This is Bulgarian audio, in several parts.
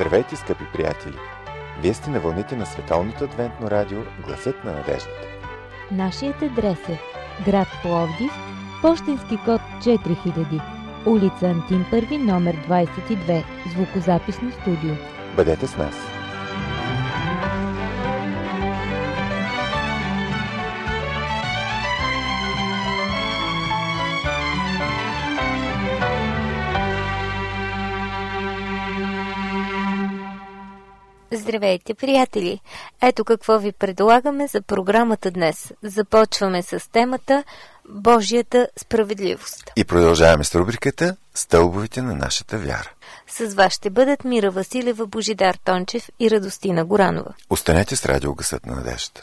Здравейте, скъпи приятели! Вие сте на вълните на Световното адвентно радио Гласът на надеждата. Нашият адрес е град Пловдив, пощенски код 4000, улица Антим Първи, номер 22, звукозаписно студио. Бъдете с нас! Здравейте, приятели! Ето какво ви предлагаме за програмата днес. Започваме с темата Божията справедливост. И продължаваме с рубриката Стълбовете на нашата вяра. С вас ще бъдат Мира Василева, Божидар Тончев и Радостина Горанова. Останете с радио Гласът на надеждата.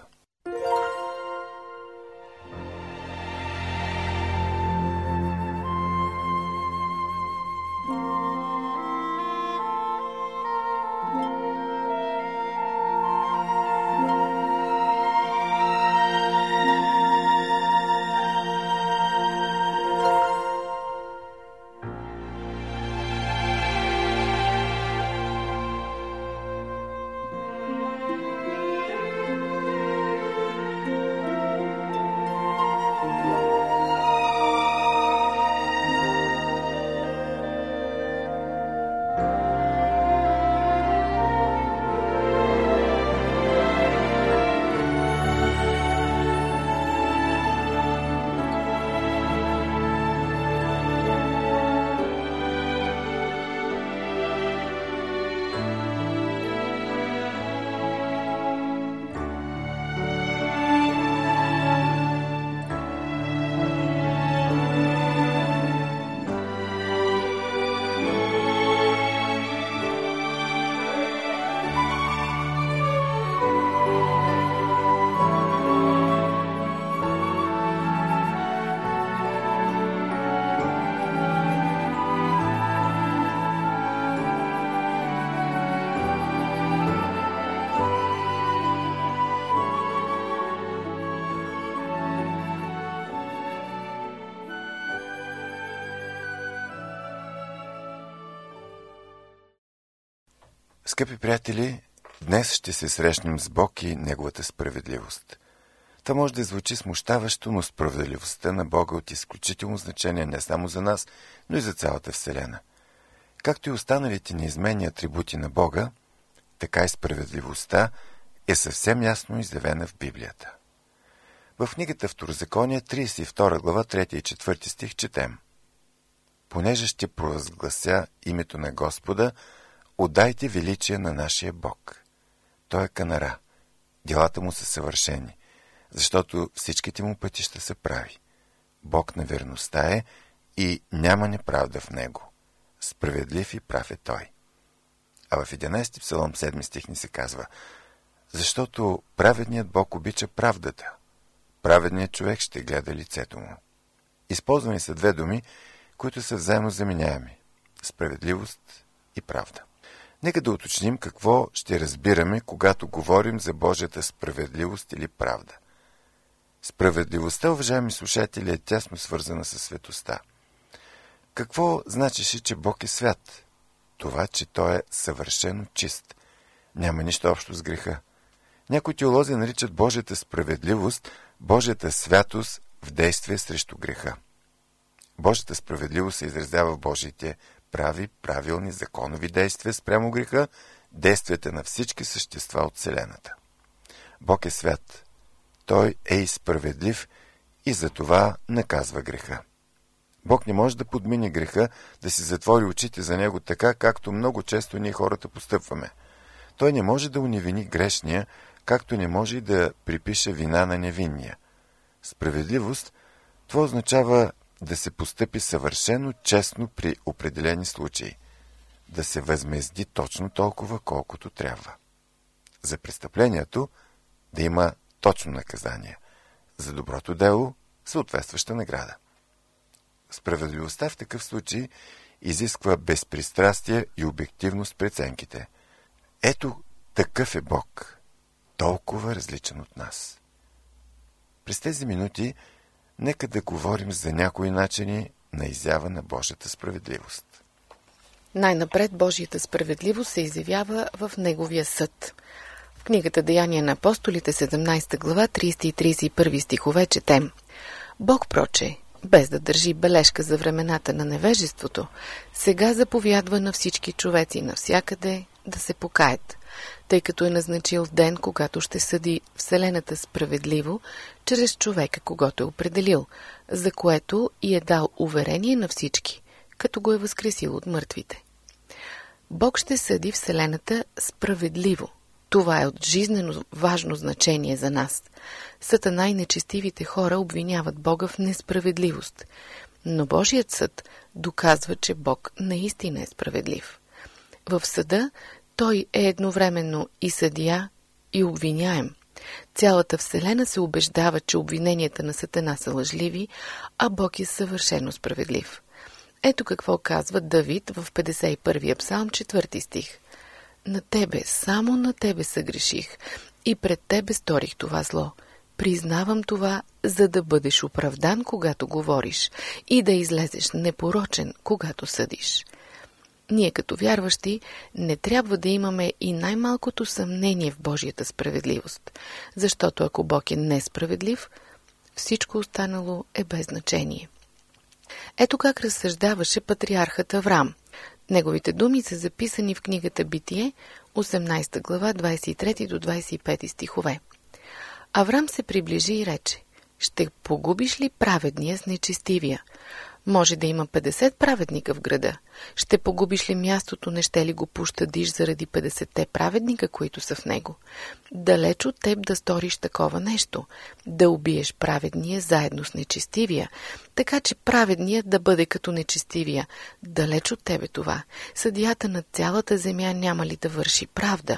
Скъпи приятели, днес ще се срещнем с Бог и Неговата справедливост. Това може да звучи смущаващо, но справедливостта на Бога е от изключително значение не само за нас, но и за цялата Вселена. Както и останалите неизменни атрибути на Бога, така и справедливостта е съвсем ясно изявена в Библията. В книгата Второзаконие, 32 глава, 3 и 4 стих четем: „Понеже ще провъзглася името на Господа, отдайте величие на нашия Бог. Той е канара, делата му са съвършени, защото всичките му пътища са прави. Бог на верността е и няма неправда в него. Справедлив и прав е той.“ А в 11 псалом, 7 стих ни се казва: „Защото праведният Бог обича правдата. Праведният човек ще гледа лицето му.“ Използвани са две думи, които са взаимозаменяеми – справедливост и правда. Нека да уточним какво ще разбираме, когато говорим за Божията справедливост или правда. Справедливостта, уважаеми слушатели, е тясно свързана със светостта. Какво значеше, че Бог е свят? Това, че Той е съвършено чист. Няма нищо общо с греха. Някои теолози наричат Божията справедливост Божията святост в действие срещу греха. Божията справедливост се изразява в Божиите прави, правилни, законови действия спрямо греха, действията на всички същества от Вселената. Бог е свят. Той е и справедлив и затова наказва греха. Бог не може да подмине греха, да си затвори очите за него така, както много често ние хората постъпваме. Той не може да уневини грешния, както не може и да припише вина на невинния. Справедливост, това означава да се постъпи съвършено честно при определени случаи, да се възмезди точно толкова, колкото трябва. За престъплението да има точно наказание, за доброто дело съответстваща награда. Справедливостта в такъв случай изисква безпристрастие и обективност в преценките. Ето такъв е Бог, толкова различен от нас. През тези минути нека да говорим за някои начини на изява на Божията справедливост. Най-напред Божията справедливост се изявява в Неговия съд. В книгата Деяния на апостолите, 17 глава, 30 и 31 стихове четем: Бог проче, без да държи бележка за времената на невежеството, сега заповядва на всички човеци навсякъде да се покаят, тъй като е назначил ден, когато ще съди вселената справедливо, чрез човека, когото е определил, за което и е дал уверение на всички, като го е възкресил от мъртвите. Бог ще съди вселената справедливо. Това е от жизнено важно значение за нас. Сатана и нечестивите хора обвиняват Бога в несправедливост, но Божият съд доказва, че Бог наистина е справедлив. В съда Той е едновременно и съдия, и обвиняем. Цялата вселена се убеждава, че обвиненията на Сатана са лъжливи, а Бог е съвършено справедлив. Ето какво казва Давид в 51-я псалм, 4 стих. На Тебе, само на Тебе съгреших и пред Тебе сторих това зло. Признавам това, за да бъдеш оправдан, когато говориш, и да излезеш непорочен, когато съдиш. Ние като вярващи не трябва да имаме и най-малкото съмнение в Божията справедливост, защото ако Бог е несправедлив, всичко останало е без значение. Ето как разсъждаваше патриархът Аврам. Неговите думи са записани в книгата Битие, 18 глава, 23 до 25 стихове. Аврам се приближи и рече: Ще погубиш ли праведния с нечестивия? Може да има 50 праведника в града. Ще погубиш ли мястото, не ще ли го пощадиш заради 50-те праведника, които са в него? Далеч от теб да сториш такова нещо, да убиеш праведния заедно с нечестивия, така че праведният да бъде като нечестивия. Далеч от тебе това. Съдията на цялата земя няма ли да върши правда?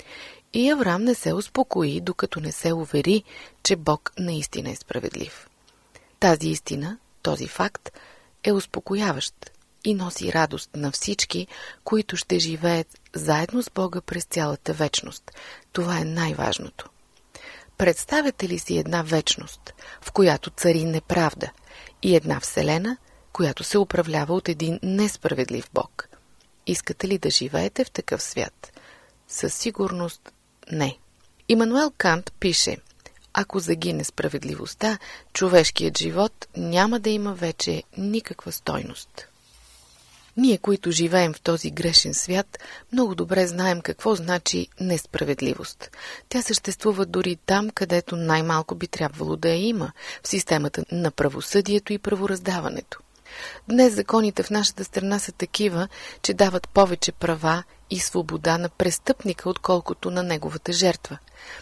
И Аврам не се успокои, докато не се увери, че Бог наистина е справедлив. Тази истина, този факт е успокояващ и носи радост на всички, които ще живеят заедно с Бога през цялата вечност. Това е най-важното. Представяте ли си една вечност, в която цари неправда, и една вселена, която се управлява от един несправедлив Бог? Искате ли да живеете в такъв свят? Със сигурност не. Имануел Кант пише: Ако загине справедливостта, човешкият живот няма да има вече никаква стойност. Ние, които живеем в този грешен свят, много добре знаем какво значи несправедливост. Тя съществува дори там, където най-малко би трябвало да я има, в системата на правосъдието и правораздаването. Днес законите в нашата страна са такива, че дават повече права и свобода на престъпника, отколкото на неговата жертва.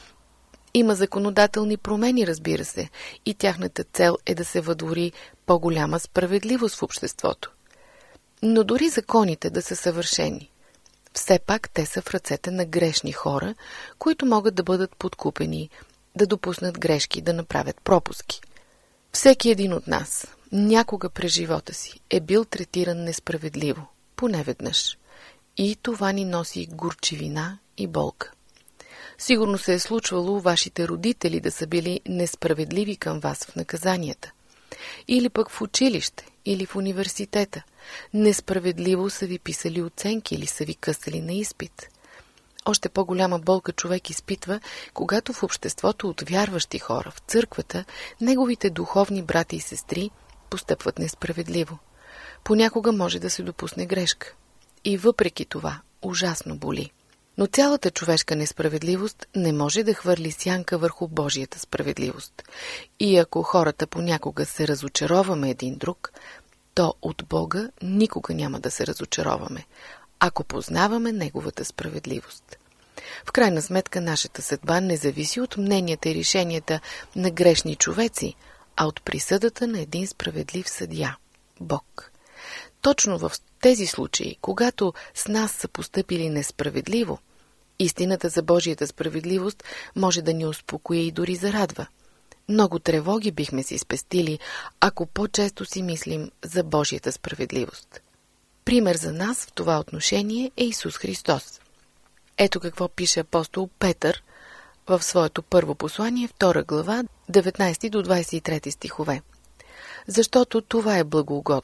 Има законодателни промени, разбира се, и тяхната цел е да се въдвори по-голяма справедливост в обществото. Но дори законите да са съвършени, все пак те са в ръцете на грешни хора, които могат да бъдат подкупени, да допуснат грешки, да направят пропуски. Всеки един от нас някога през живота си е бил третиран несправедливо, поне веднъж. И това ни носи горчивина и болка. Сигурно се е случвало вашите родители да са били несправедливи към вас в наказанията. Или пък в училище, или в университета. Несправедливо са ви писали оценки или са ви късали на изпит. Още по-голяма болка човек изпитва, когато в обществото от вярващи хора, в църквата, неговите духовни брати и сестри постъпват несправедливо. Понякога може да се допусне грешка. И въпреки това ужасно боли. Но цялата човешка несправедливост не може да хвърли сянка върху Божията справедливост. И ако хората понякога се разочароваме един друг, то от Бога никога няма да се разочароваме, ако познаваме Неговата справедливост. В крайна сметка нашата съдба не зависи от мненията и решенията на грешни човеци, а от присъдата на един справедлив съдия – Бог. Точно в тези случаи, когато с нас са постъпили несправедливо, истината за Божията справедливост може да ни успокои и дори зарадва. Много тревоги бихме си спестили, ако по-често си мислим за Божията справедливост. Пример за нас в това отношение е Исус Христос. Ето какво пише апостол Петър в своето първо послание, 2 глава, 19 до 23 стихове. Защото това е благоугодно.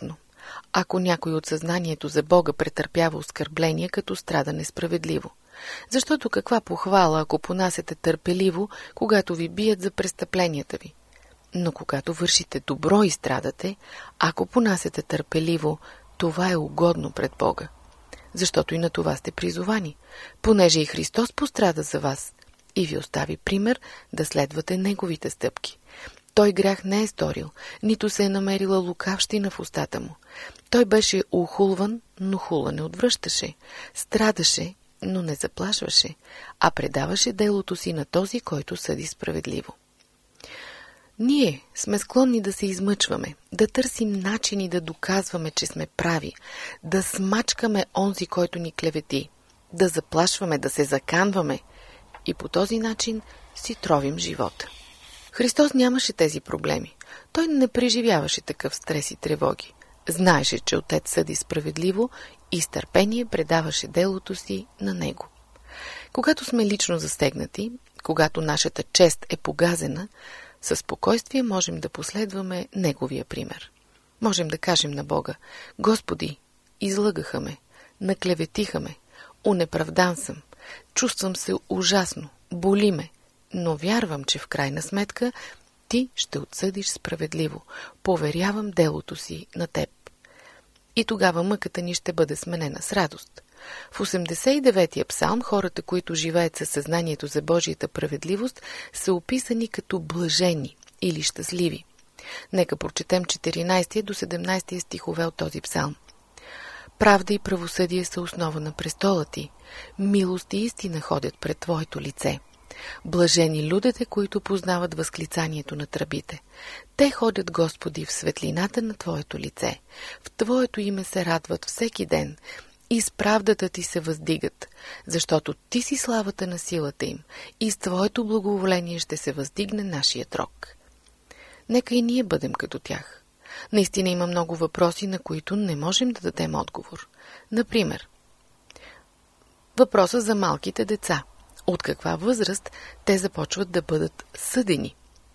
ако някой от съзнанието за Бога претърпява оскърбление, като страда несправедливо. Защото каква похвала, ако понасяте търпеливо, когато ви бият за престъпленията ви? Но когато вършите добро и страдате, ако понасяте търпеливо, това е угодно пред Бога. Защото и на това сте призовани, понеже и Христос пострада за вас и ви остави пример да следвате Неговите стъпки. Той грях не е сторил, нито се е намерила лукавщина в устата му. Той беше ухулван, но хула не отвръщаше. Страдаше, но не заплашваше, а предаваше делото си на този, който съди справедливо. Ние сме склонни да се измъчваме, да търсим начини да доказваме, че сме прави, да смачкаме онзи, който ни клевети, да заплашваме, да се заканваме и по този начин си тровим живота. Христос нямаше тези проблеми. Той не преживяваше такъв стрес и тревоги. Знаеше, че Отец съди справедливо и с търпение предаваше делото си на Него. Когато сме лично застегнати, когато нашата чест е погазена, със спокойствие можем да последваме Неговия пример. Можем да кажем на Бога: Господи, излъгаха ме, наклеветиха ме, унеправдан съм, чувствам се ужасно, боли ме, но вярвам, че в крайна сметка Ти ще отсъдиш справедливо. Поверявам делото си на Теб. И тогава мъката ни ще бъде сменена с радост. В 89-я псалм хората, които живеят със съзнанието за Божията праведливост, са описани като блажени или щастливи. Нека прочетем 14 до 17 стихове от този псалм. Правда и правосъдие са основа на престола Ти. Милост и истина ходят пред Твоето лице. Блажени людите, които познават възклицанието на тръбите. Те ходят, Господи, в светлината на Твоето лице. В Твоето име се радват всеки ден и с правдата Ти се въздигат, защото Ти си славата на силата им и с Твоето благоволение ще се въздигне нашият рог. Нека и ние бъдем като тях. Наистина има много въпроси, на които не можем да дадем отговор. Например, въпроса за малките деца. От каква възраст те започват да бъдат съдени?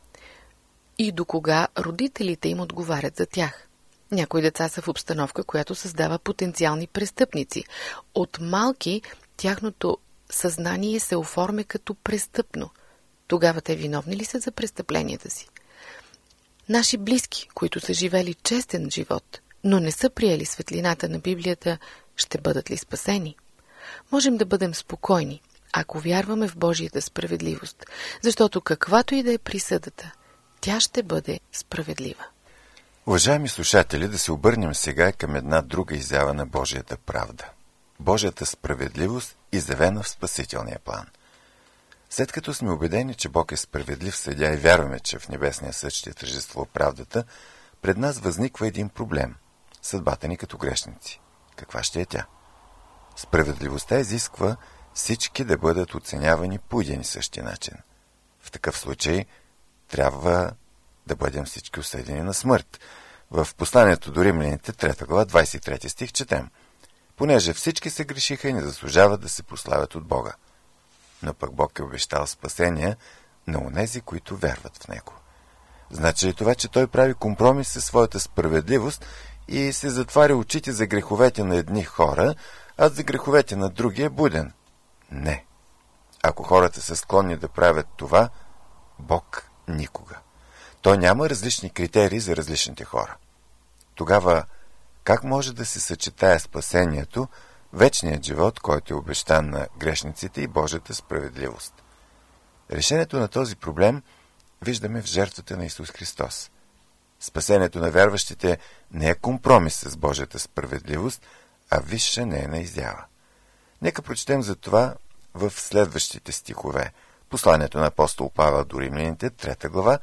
И до кога родителите им отговарят за тях? Някои деца са в обстановка, която създава потенциални престъпници. От малки тяхното съзнание се оформя като престъпно. Тогава те виновни ли са за престъпленията си? Наши близки, които са живели честен живот, но не са приели светлината на Библията, ще бъдат ли спасени? Можем да бъдем спокойни, ако вярваме в Божията справедливост, защото каквато и да е присъдата, тя ще бъде справедлива. Уважаеми слушатели, да се обърнем сега към една друга изява на Божията правда. Божията справедливост, изявена в спасителния план. След като сме убедени, че Бог е справедлив съдия и вярваме, че в небесния съд ще тържествува правдата, пред нас възниква един проблем – съдбата ни като грешници. Каква ще е тя? Справедливостта изисква всички да бъдат оценявани по един и същи начин. В такъв случай трябва да бъдем всички осъдени на смърт. В посланието до Римляните, 3 глава, 23 стих четем: понеже всички се грешиха и не заслужават да се прославят от Бога. Но пък Бог е обещал спасение на онези, които вярват в Него. Значи ли това, че Той прави компромис със своята справедливост и се затваря очите за греховете на едни хора, а за греховете на други е буден? Не. Ако хората са склонни да правят това, Бог никога. Той няма различни критерии за различните хора. Тогава как може да се съчетае спасението, вечният живот, който е обещан на грешниците, и Божията справедливост? Решението на този проблем виждаме в жертвата на Исус Христос. Спасението на вярващите не е компромис с Божията справедливост, а висша нейна изява. Нека прочетем за това в следващите стихове. Посланието на апостол Павел до Римляните, 3 глава,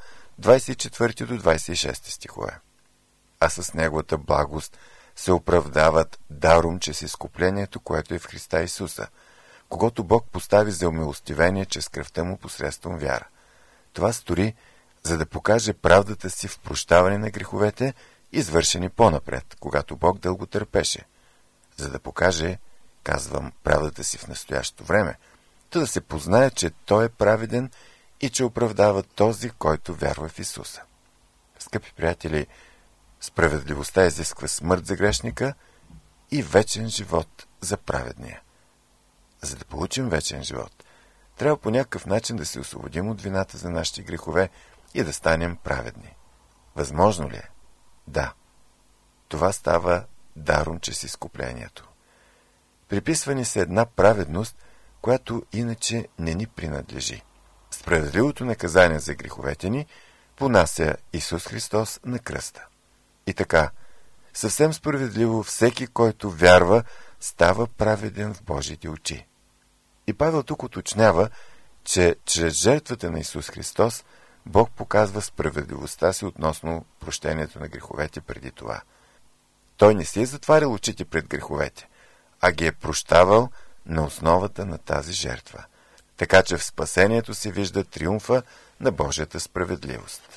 24 до 26 стихове. А с Неговата благост се оправдават даром чрез изкуплението, което е в Христа Исуса, когото Бог постави за умилостивение чрез кръвта му посредством вяра. Това стори, за да покаже правдата си в прощаване на греховете, извършени по-напред, когато Бог дълго търпеше. За да покаже, казвам, правдата си в настоящото време, да се познае, че Той е праведен и че оправдава този, който вярва в Исуса. Скъпи приятели, Справедливостта изисква смърт за грешника и вечен живот за праведния. За да получим вечен живот, трябва по някакъв начин да се освободим от вината за нашите грехове и да станем праведни. Възможно ли е? Да. Това става даром чрез изкуплението. Приписва ни се една праведност, която иначе не ни принадлежи. Справедливото наказание за греховете ни понася Исус Христос на кръста. И така, съвсем справедливо всеки, който вярва, става праведен в Божите очи. И Павел тук уточнява, че чрез жертвата на Исус Христос Бог показва справедливостта си относно прощението на греховете преди това. Той не си е затварял очите пред греховете, а ги е прощавал на основата на тази жертва. Така че в спасението се вижда триумфа на Божията справедливост.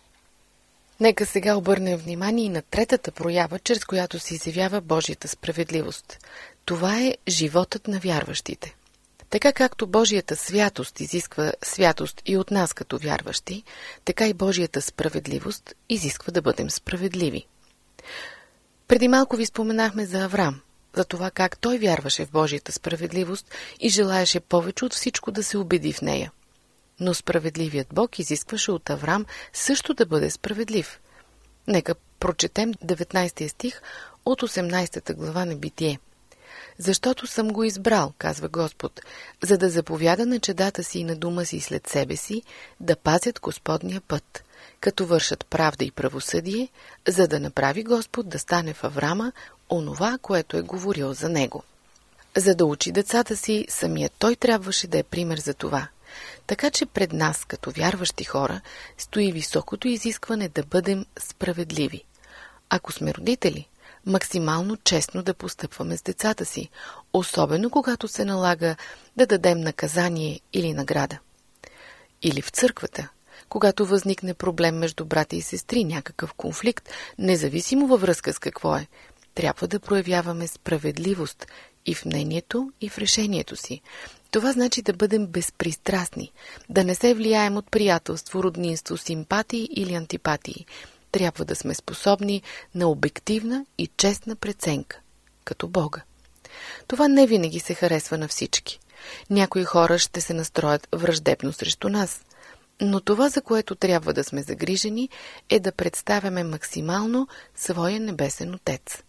Нека сега обърнем внимание и на третата проява, чрез която се изявява Божията справедливост. Това е животът на вярващите. Така както Божията святост изисква святост и от нас като вярващи, така и Божията справедливост изисква да бъдем справедливи. Преди малко ви споменахме за Аврам, за това как той вярваше в Божията справедливост и желаеше повече от всичко да се убеди в нея. Но справедливият Бог изискваше от Аврам също да бъде справедлив. Нека прочетем 19 стих от 18 глава на Битие. Защото съм го избрал, казва Господ, за да заповяда на чедата си и на дома си след себе си, да пазят Господния път, като вършат правда и правосъдие, за да направи Господ да стане в Аврама онова, което е говорил за него. За да учи децата си, самият той трябваше да е пример за това. Така че пред нас, като вярващи хора, стои високото изискване да бъдем справедливи. Ако сме родители, максимално честно да постъпваме с децата си, особено когато се налага да дадем наказание или награда. Или в църквата, когато възникне проблем между брати и сестри, някакъв конфликт, независимо във връзка с какво е, трябва да проявяваме справедливост и в мнението, и в решението си. Това значи да бъдем безпристрастни, да не се влияем от приятелство, роднинство, симпатии или антипатии. Трябва да сме способни на обективна и честна преценка, като Бога. Това не винаги се харесва на всички. Някои хора ще се настроят враждебно срещу нас, но това, за което трябва да сме загрижени, е да представяме максимално своя небесен Отец.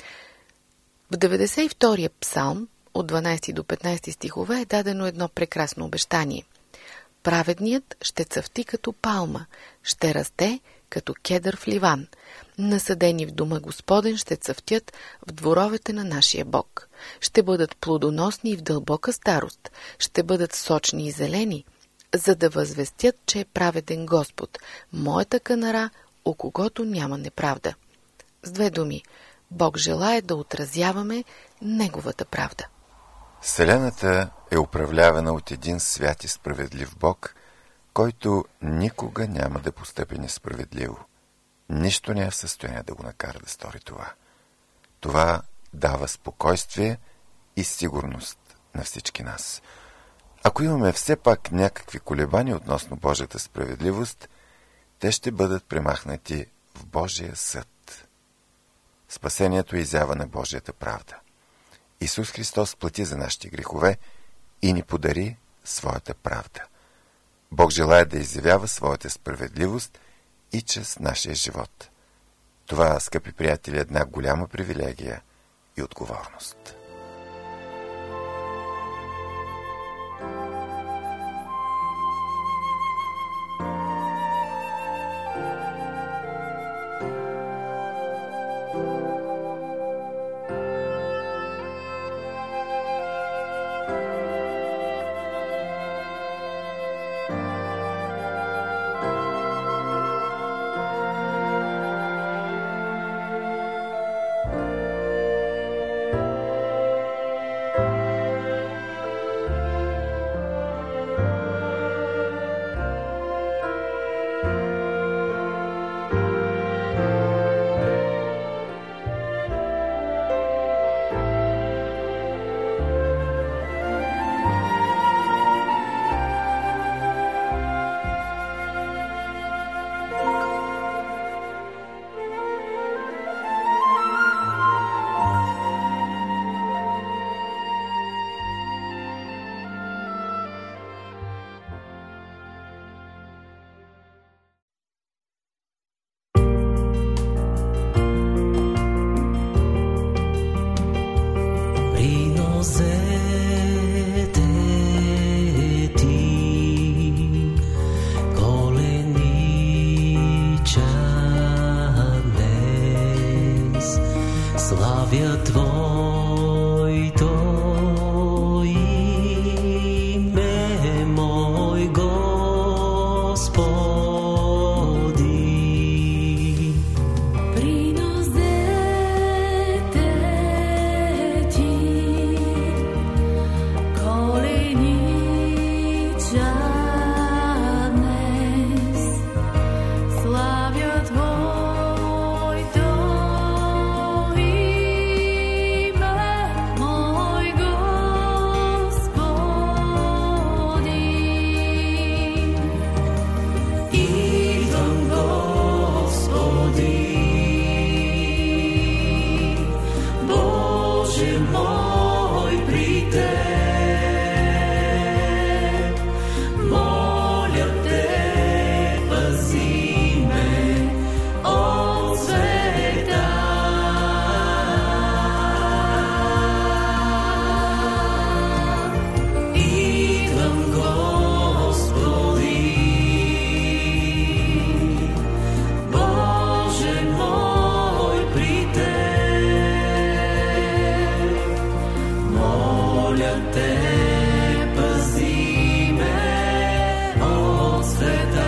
В 92-я псалм, от 12 до 15 стихове, е дадено едно прекрасно обещание. Праведният ще цъфти като палма, ще расте като кедър в Ливан. Насадени в дома Господен ще цъфтят в дворовете на нашия Бог. Ще бъдат плодоносни и в дълбока старост. Ще бъдат сочни и зелени, за да възвестят, че е праведен Господ, моята канара, у когото няма неправда. С две думи, Бог желае да отразяваме Неговата правда. Вселената е управлявана от един свят и справедлив Бог, който никога няма да постъпи несправедливо. Нищо не е в състояние да го накара да стори това. Това дава спокойствие и сигурност на всички нас. Ако имаме все пак някакви колебания относно Божията справедливост, те ще бъдат премахнати в Божия съд. Спасението е изява на Божията правда. Исус Христос плати за нашите грехове и ни подари своята правда. Бог желае да изявява своята справедливост и чрез нашия живот. Това, скъпи приятели, е една голяма привилегия и отговорност. Славя Твоето име, мой Господи. Приносете Ти коленича днес, славя Твоето име, мой Господи. Идвам, Господи, Боже мой, при Теб. Моля Те, пази ме от света. Идвам, Господи, Боже мой, при Теб. Моля Те, пази ме от света.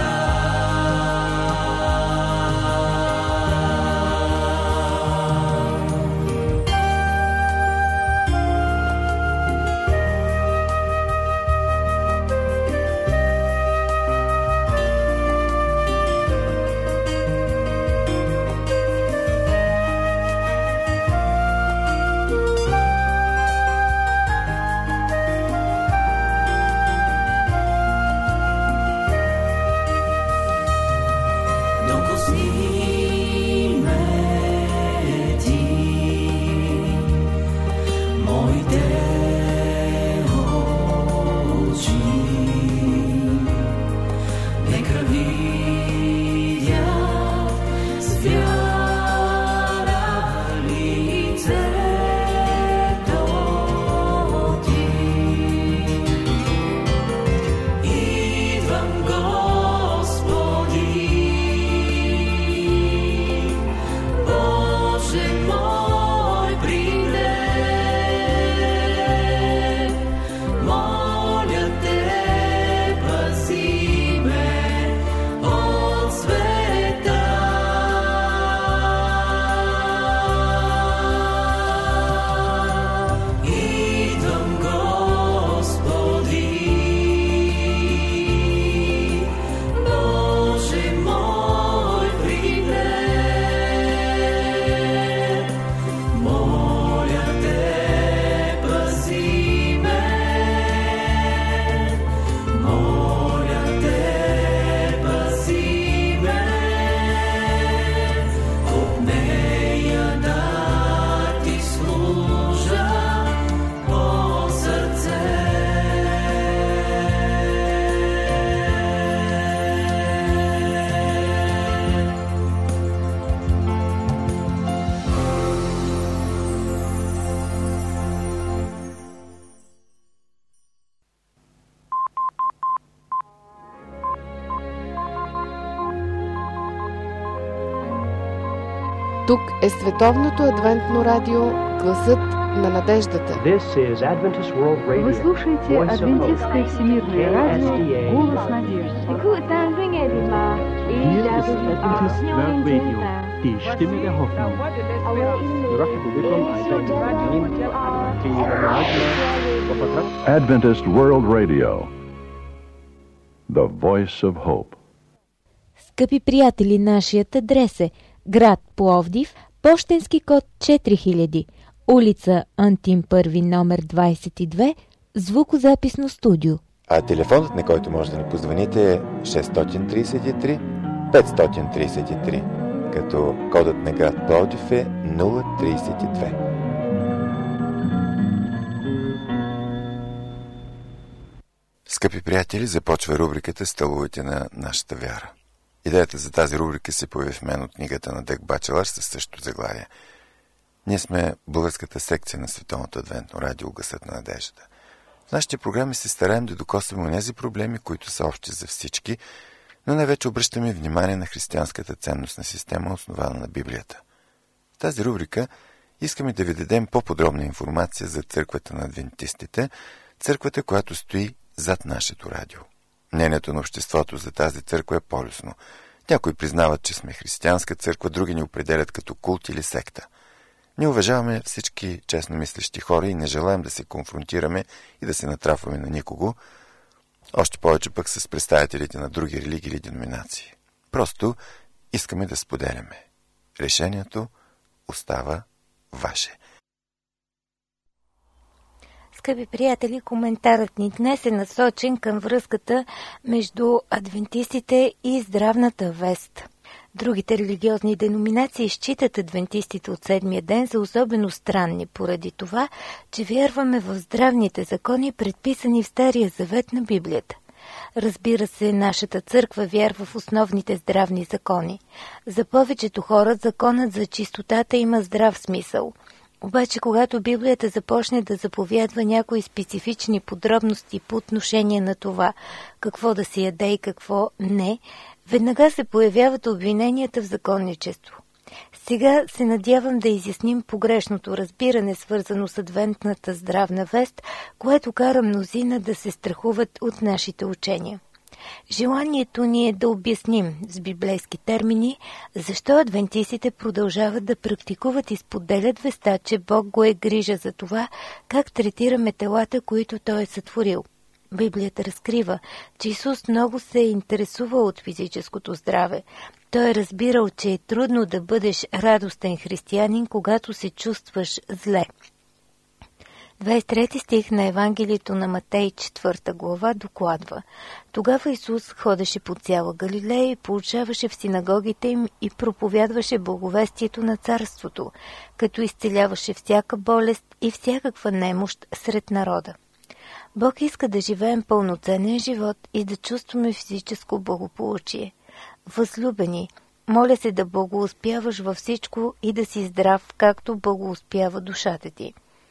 Докосни ме Ти, моите очи, нека видят с вяра лицето Ти. Идвам, Господи, Боже мой, при Теб. Моля Те, пази ме от света. Идвам, Господи, Боже мой, при Теб. Моля Те, пази ме. Моля Те, пази ме. От нея да Ти служа от сърце. Тук е Световното адвентно радио, гласът на надеждата. This is Adventist World Radio. Вы слушаете Voice of Адвентистское Hope. всемирное радио KSDA. «Голос надежды». Hier ist Adventist World Radio, die Stimme der Hoffnung. Adventist World Radio, the voice of hope. Скъпи приятели, нашият адрес е град Пловдив, пощенски код 4000, улица Антим Първи, номер 22, звукозаписно студио. А телефонът, на който може да ни позвоните, е 633 533, като кодът на град Пловдив е 032. Скъпи приятели, започва рубриката «Стълбовете на нашата вяра». Идеята за тази рубрика се появи в мен от книгата на Дъг Бачелър със същото заглавие. Ние сме българската секция на Световното адвентно радио «Гласът на надеждата». В нашите програми се стараем да докосваме онези проблеми, които са общи за всички, но най-вече обръщаме внимание на християнската ценностна система, основана на Библията. В тази рубрика Искаме да ви дадем по-подробна информация за църквата на адвентистите, църквата, която стои зад нашето радио. Мнението на обществото за тази църква е полюсно. Някои признават, че сме християнска църква, други ни определят като култ или секта. Ние уважаваме всички честно мислещи хора и не желаем да се конфронтираме и да се натрафваме на никого, още повече пък с представителите на други религии или деноминации. Просто искаме да споделяме. Решението остава ваше. Скъпи приятели, коментарът ни днес е насочен към връзката между адвентистите и здравната вест. Другите религиозни деноминации считат адвентистите от седмия ден за особено странни, поради това, че вярваме в здравните закони, предписани в Стария завет на Библията. Разбира се, нашата църква вярва в основните здравни закони. За повечето хора законът за чистотата има здрав смисъл. Обаче, когато Библията започне да заповядва някои специфични подробности по отношение на това, какво да се яде и какво не, веднага се появяват обвиненията в законничество. Сега се надявам да изясним погрешното разбиране, свързано с адвентната здравна вест, което кара мнозина да се страхуват от нашите учения. Желанието ни е да обясним с библейски термини, защо адвентистите продължават да практикуват и споделят веста, че Бог го е грижа за това, как третираме телата, които Той е сътворил. Библията разкрива, че Исус много се е интересувал от физическото здраве. Той е разбирал, че е трудно да бъдеш радостен християнин, когато се чувстваш зле. 23 стих на Евангелието на Матей 4 глава докладва: Тогава Исус ходеше по цяла Галилея и поучаваше в синагогите им и проповядваше благовестието на царството, като изцеляваше всяка болест и всякаква немощ сред народа. Бог иска да живеем пълноценен живот и да чувстваме физическо благополучие. Възлюбени, моля се да благоуспяваш във всичко и да си здрав, както благоуспява душата ти.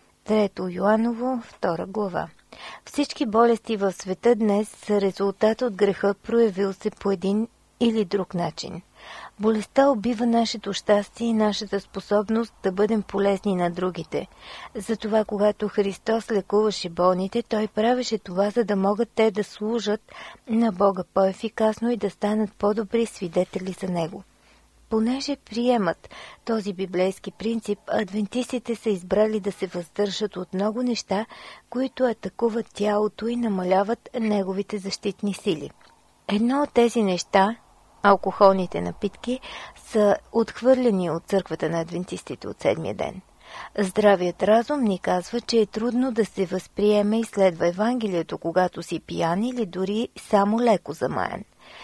3 Йоаново, 2 глава. Всички болести в света днес са резултат от греха, проявил се по един или друг начин. Болестта убива нашето щастие и нашата способност да бъдем полезни на другите. Затова, когато Христос лекуваше болните, Той правеше това, за да могат те да служат на Бога по-ефикасно и да станат по-добри свидетели за Него. Понеже приемат този библейски принцип, адвентистите са избрали да се въздържат от много неща, които атакуват тялото и намаляват неговите защитни сили. Едно от тези неща, алкохолните напитки, са отхвърлени от църквата на адвентистите от седмия ден. Здравият разум ни казва, че е трудно да се възприеме и следва Евангелието, когато си пиян или дори само леко замаян.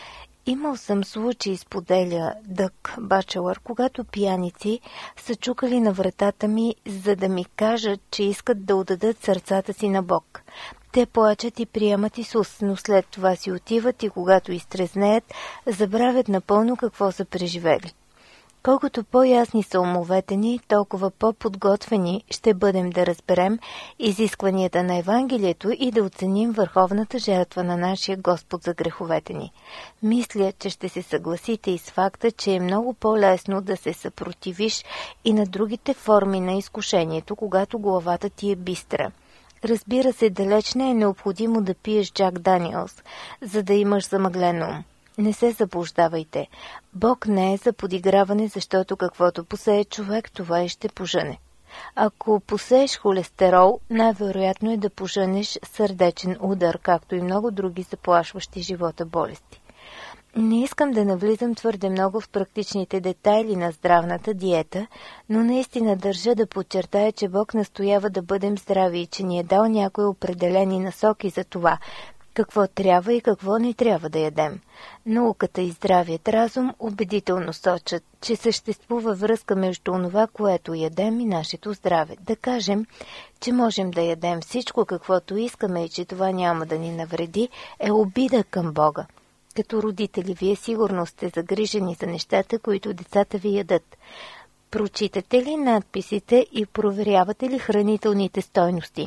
Имал съм случай, споделя Дък Бачелър, когато пияници са чукали на вратата ми, за да ми кажат, че искат да отдадат сърцата си на Бог. Те плачат и приемат Исус, но след това си отиват и когато изтрезнеят, забравят напълно какво са преживели. Колкото по-ясни са умовете ни, толкова по-подготвени ще бъдем да разберем изискванията на Евангелието и да оценим върховната жертва на нашия Господ за греховете ни. Мисля, че ще се съгласите и с факта, че е много по-лесно да се съпротивиш и на другите форми на изкушението, когато главата ти е бистра. Разбира се, далеч не е необходимо да пиеш Джак Даниелс, за да имаш замъглен ум. Не се заблуждавайте. Бог не е за подиграване, защото каквото посее човек, това и ще пожъне. Ако посееш холестерол, най-вероятно е да пожънеш сърдечен удар, както и много други заплашващи живота болести. Не искам да навлизам твърде много в практичните детайли на здравната диета, но наистина държа да подчертая, че Бог настоява да бъдем здрави и че ни е дал някои определени насоки за това, какво трябва и какво не трябва да ядем. Науката и здравият разум убедително сочат, че съществува връзка между това, което ядем и нашето здраве. Да кажем, че можем да ядем всичко, каквото искаме и че това няма да ни навреди, е обида към Бога. Като родители, вие сигурно сте загрижени за нещата, които децата ви ядат. Прочитате ли надписите и проверявате ли хранителните стойности?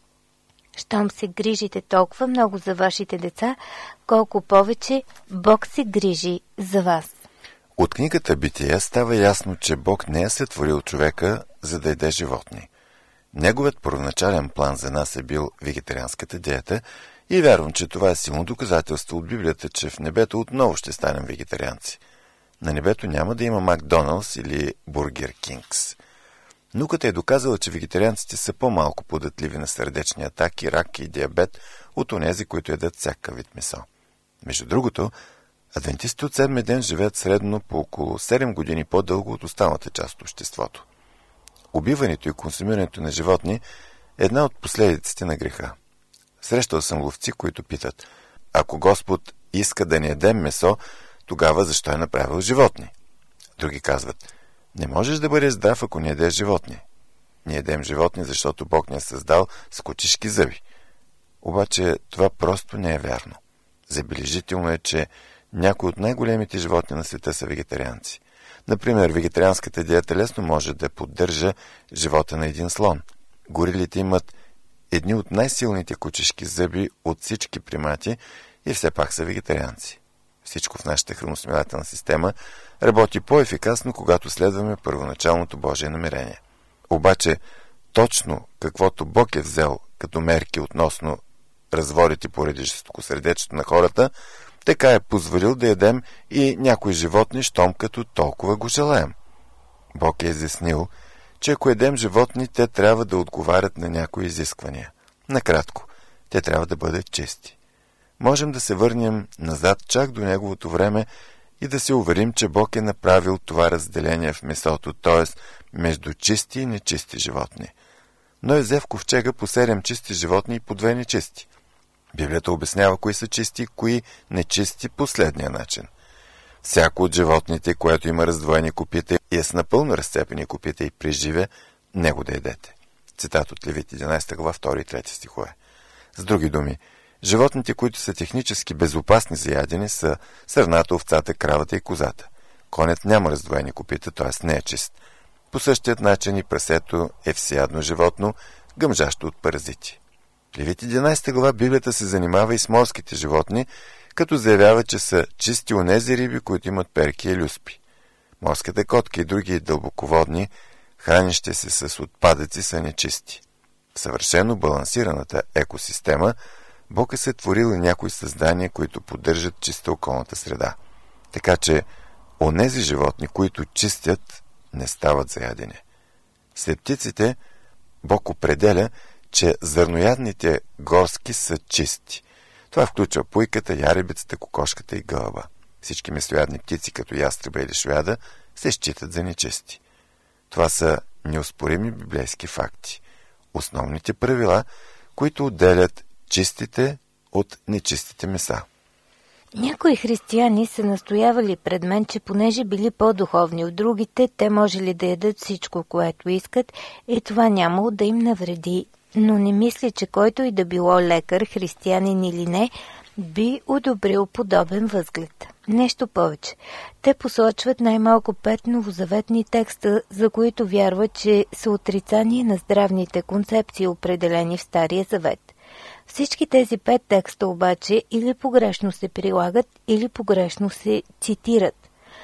Щом се грижите толкова много за вашите деца, колко повече Бог се грижи за вас. От книгата Бития става ясно, че Бог не е сътворил човека, за да яде животни. Неговият първоначален план за нас е бил вегетарианската диета и вярвам, че това е силно доказателство от Библията, че в небето отново ще станем вегетарианци. На небето няма да има Макдоналдс или Бургер Кингс. Науката е доказала, че вегетарианците са по-малко податливи на сърдечни атаки, рак и диабет от онези, които ядат всякакъв вид месо. Между другото, адвентистите от седмия ден живеят средно по около 7 години по-дълго от останалата част от обществото. Убиването и консумирането на животни е една от последиците на греха. Срещал съм ловци, които питат: ако Господ иска да не ядем месо, тогава защо е направил животни? Други казват: не можеш да бъдеш здрав, ако не ядеш животни. Ние ядем животни, защото Бог ни е създал с кучешки зъби. Обаче това просто не е вярно. Забележително е, че някои от най-големите животни на света са вегетарианци. Например, вегетарианската диета лесно може да поддържа живота на един слон. Горилите имат едни от най-силните кучешки зъби от всички примати и все пак са вегетарианци. Всичко в нашата храносмилателна система работи по-ефикасно, когато следваме първоначалното Божие намерение. Обаче, точно каквото Бог е взел като мерки относно разводите поради жестокосърдечето на хората, така е позволил да ядем и някои животни, щом като толкова го желаем. Бог е изяснил, че ако ядем животни, те трябва да отговарят на някои изисквания. Накратко, те трябва да бъдат чисти. Можем да се върнем назад чак до неговото време и да се уверим, че Бог е направил това разделение в месото, т.е. между чисти и нечисти животни. Но взе в ковчега по 7 чисти животни и по 2 нечисти. Библията обяснява кои са чисти и кои нечисти последния начин. Всяко от животните, което има раздвоени копита и е с напълно разцепени копита и приживе, него да ядете. Цитат от Левит 11 глава 2 и 3 стихове. С други думи, животните, които са технически безопасни за ядене, са сърната, овцата, кравата и козата. Конят няма раздвоени копита, т.е. не е чист. По същият начин и прасето е всеядно животно, гъмжащо от паразити. Левит 11 глава Библията се занимава и с морските животни, като заявява, че са чисти онези риби, които имат перки и люспи. Морската котка и други дълбоководни, хранещи се с отпадъци, са нечисти. В съвършено балансираната екосистема Бог е сътворил и някои създания, които поддържат чиста околната среда. Така че онези животни, които чистят, не стават за ядене. След птиците Бог определя, че зърноядните горски са чисти. Това включва пуйката, яребицата, кокошката и гълъба. Всички месоядни птици, като ястреба или шояда, се считат за нечисти. Това са неоспорими библейски факти. Основните правила, които отделят чистите от нечистите меса. Някои християни са настоявали пред мен, че понеже били по-духовни от другите, те можели да ядат всичко, което искат, и това нямало да им навреди. Но не мисля, че който и да било лекар, християнин или не, би одобрил подобен възглед. Нещо повече. Те посочват най-малко 5 новозаветни текста, за които вярват, че са отрицание на здравните концепции, определени в Стария завет. Всички тези 5 текста обаче или погрешно се прилагат, или погрешно се цитират.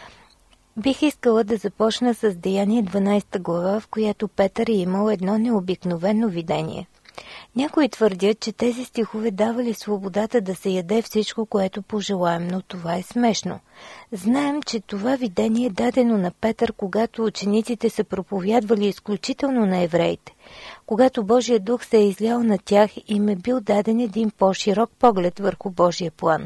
Бих искала да започна с Деяние 12 глава, в която Петър е имал едно необикновено видение. Някои твърдят, че тези стихове давали свободата да се яде всичко, което пожелаем, но това е смешно. Знаем, че това видение е дадено на Петър, когато учениците са проповядвали изключително на евреите. Когато Божия дух се е излял на тях, им е бил даден един по-широк поглед върху Божия план,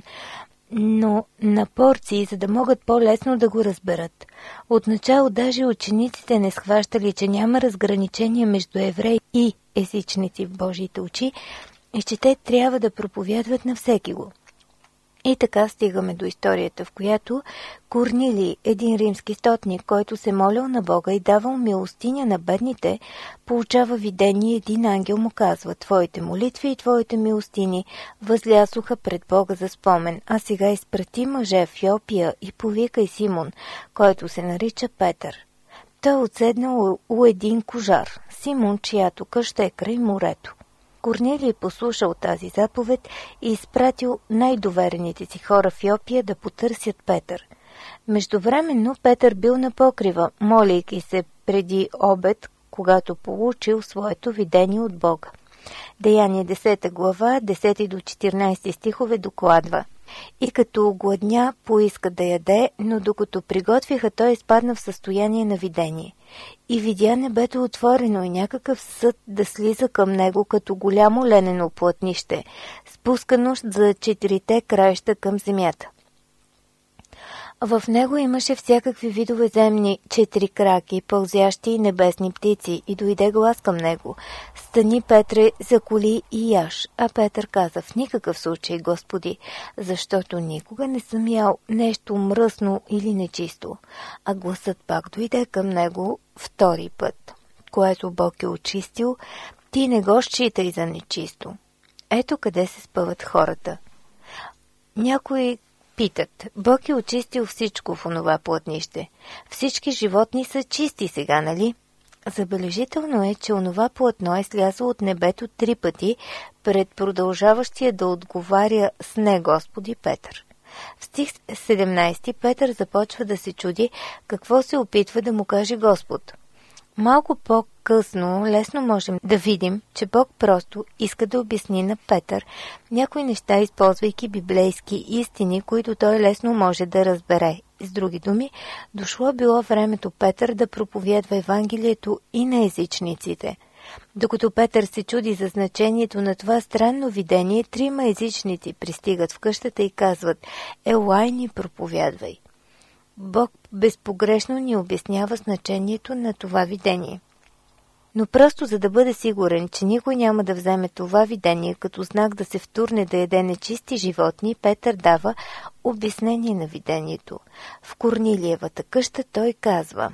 но на порции, за да могат по-лесно да го разберат. Отначало даже учениците не схващали, че няма разграничение между евреи и езичници в Божиите очи и че те трябва да проповядват на всеки го. И така стигаме до историята, в която Корнилий, един римски стотник, който се молял на Бога и давал милостиня на бедните, получава видение и един ангел му казва: твоите молитви и твоите милостини възлясоха пред Бога за спомен, а сега изпрати мъже в Йопия и повикай Симон, който се нарича Петър. Той отседнал у един кожар, Симон, чиято къща е край морето. Корнилий послушал тази заповед и изпратил най-доверените си хора в Йопия да потърсят Петър. Междувременно Петър бил на покрива, молейки се преди обед, когато получил своето видение от Бога. Деяние 10 глава, 10 до 14 стихове докладва: И като огладня, поиска да яде, но докато приготвиха, той изпадна в състояние на видение. И видя небето отворено и някакъв съд да слиза към него като голямо ленено плътнище, спускано за 4 краища към земята. В него имаше всякакви видове земни 4 краки, пълзящи и небесни птици, и дойде глас към него: Стани, Петре, заколи и яш. А Петър каза: В никакъв случай, Господи, защото никога не съм ял нещо мръсно или нечисто. А гласът пак дойде към него втори път: Което Бог е очистил, ти не го считай за нечисто. Ето къде се спъват хората. Някои питат: Бог е очистил всичко в онова плътнище. Всички животни са чисти сега, нали? Забележително е, че онова плътно е слязло от небето 3 пъти пред продължаващия да отговаря с не Господи Петър. В стих 17 Петър започва да се чуди какво се опитва да му каже Господ. Малко по-късно лесно можем да видим, че Бог просто иска да обясни на Петър някои неща, използвайки библейски истини, които той лесно може да разбере. С други думи, дошло било времето Петър да проповядва Евангелието и на езичниците. Докато Петър се чуди за значението на това странно видение, 3 езичници пристигат в къщата и казват: Елай ни проповядвай. Бог безпогрешно ни обяснява значението на това видение. Но просто за да бъде сигурен, че никой няма да вземе това видение като знак да се втурне да яде нечисти животни, Петър дава обяснение на видението. В Корнилиевата къща той казва: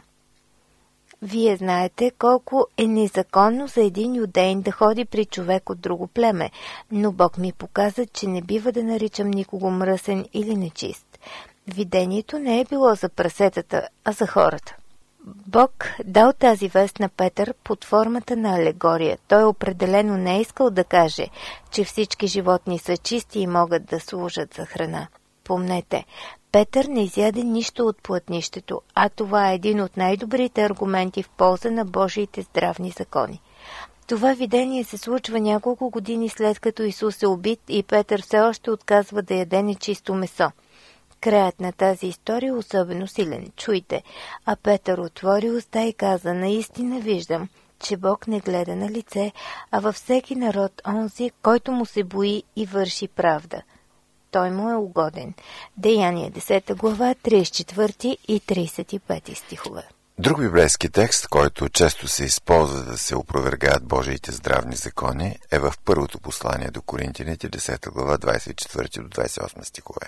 Вие знаете колко е незаконно за един юдеин да ходи при човек от друго племе, но Бог ми показа, че не бива да наричам никого мръсен или нечист. Видението не е било за прасетата, а за хората. Бог дал тази вест на Петър под формата на алегория. Той определено не е искал да каже, че всички животни са чисти и могат да служат за храна. Помнете, Петър не изяде нищо от плътнището, а това е един от най-добрите аргументи в полза на Божиите здравни закони. Това видение се случва няколко години след като Исус е убит и Петър все още отказва да яде нечисто месо. Краят на тази история е особено силен. Чуйте, а Петър отвори уста и каза: Наистина виждам, че Бог не гледа на лице, а във всеки народ онзи, който му се бои и върши правда. Той му е угоден. Деяние 10 глава, 34 и 35 стихове. Друг библейски текст, който често се използва да се опровергаят Божиите здравни закони, е в първото послание до Коринтяните, 10 глава, 24 до 28 стихове.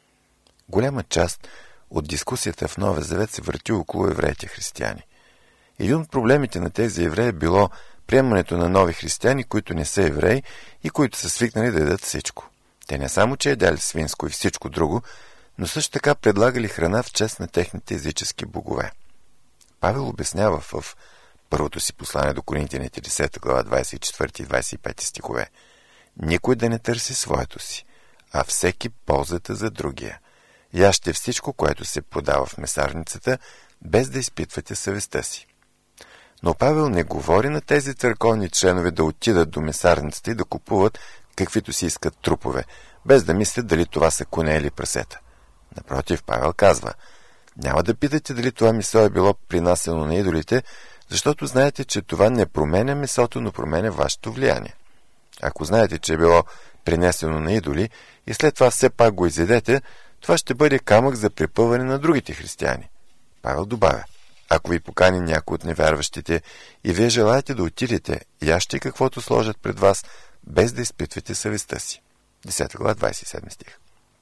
Голяма част от дискусията в Новия Завет се върти около евреите християни. Един от проблемите на тези евреи е било приемането на нови християни, които не са евреи и които са свикнали да ядат всичко. Те не само, че ядяли свинско и всичко друго, но също така предлагали храна в чест на техните езически богове. Павел обяснява в първото си послание до Коринтяните, 10 глава, 24 и 25 стихове: Никой да не търси своето си, а всеки ползата за другия. Яжте всичко, което се продава в месарницата, без да изпитвате съвестта си. Но Павел не говори на тези църковни членове да отидат до месарницата и да купуват каквито си искат трупове, без да мислят дали това са коне или прасета. Напротив, Павел казва: Няма да питате дали това месо е било принасено на идолите, защото знаете, че това не променя месото, но променя вашето влияние. Ако знаете, че е било принесено на идоли и след това все пак го изядете, това ще бъде камък за препъване на другите християни. Павел добавя: Ако ви покани някой от невярващите и вие желаете да отидете, яжте каквото сложат пред вас, без да изпитвате съвестта си. 10 глава, 27 стих.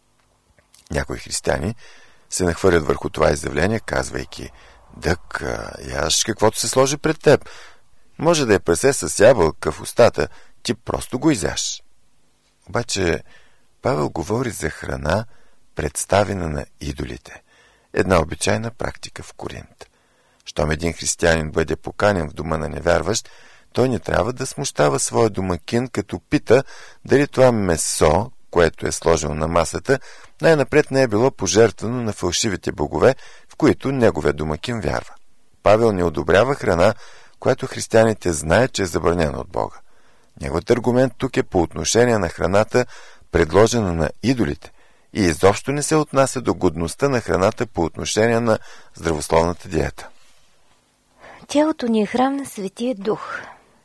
Някои християни се нахвърлят върху това изявление, казвайки: Дък, яж каквото се сложи пред теб. Може да е прасе с ябълка в устата, ти просто го изяж. Обаче Павел говори за храна, представена на идолите. Една обичайна практика в Коринт. Щом един християнин бъде поканен в дома на невярващ, той не трябва да смущава своя домакин, като пита дали това месо, което е сложил на масата, най-напред не е било пожертвано на фалшивите богове, в които неговия домакин вярва. Павел не одобрява храна, която християните знаят, че е забранена от Бога. Неговият аргумент тук е по отношение на храната, предложена на идолите, и изобщо не се отнася до годността на храната по отношение на здравословната диета. Тялото ни е храм на Светия Дух.